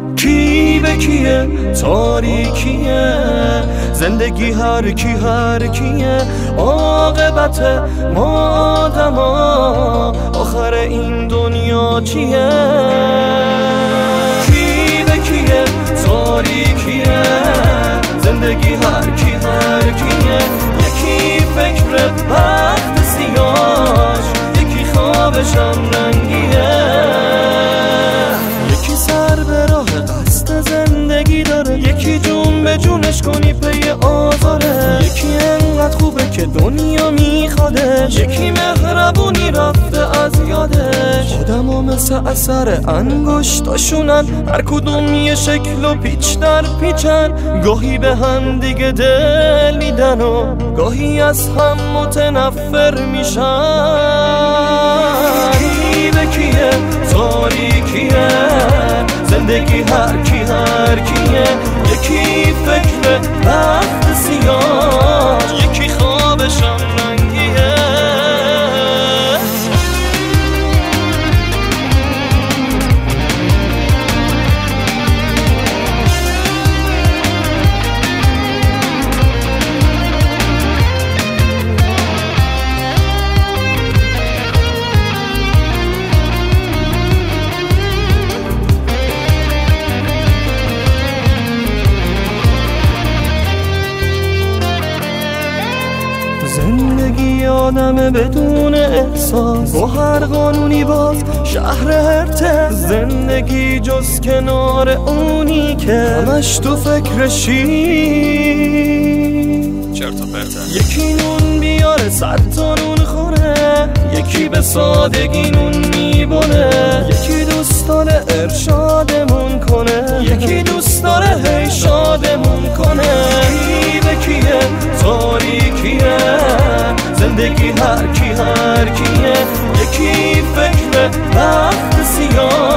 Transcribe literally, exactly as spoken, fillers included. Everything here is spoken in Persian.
کی به کیه تاریکیه زندگی هر کی هر کیه عاقبت ما آدما آخر این دنیا چیه کی به کیه تاریکیه زندگی هر کی هر کیه یکی فکر وقت سیاش یکی خوابشم رنگیه یکی سر به راه قصد زندگی داره یکی جون به جونش کنی پی آزاره یکی انقدر خوبه که دنیا میخوادش یکی مهربونی رفته از یادش آدم ها مثل اثر انگشتاشونن هر کدوم یه شکل و پیچ در پیچن گاهی به هم دیگه دل میدن و گاهی از هم متنفر میشن کی به کیه تاریکیه زندگی هر کی هر کیه یکی فکر وقت سیاه یکی خوابشم رنگیه زندگی آدم بدون احساس با هر قانونی باز شهر هرته زندگی جز کنار اونی که همش تو فکرشی چرت و پرته یکی نون بیاره صد تا نون خوره یکی به سادگی نون میبونه یکی دوست داره ارشادمون کنه یکی دوست داره هی شادمون کنه کی به کیه تاریکیه زندگی هر کی هر کیه یکی فکر وقت سیاه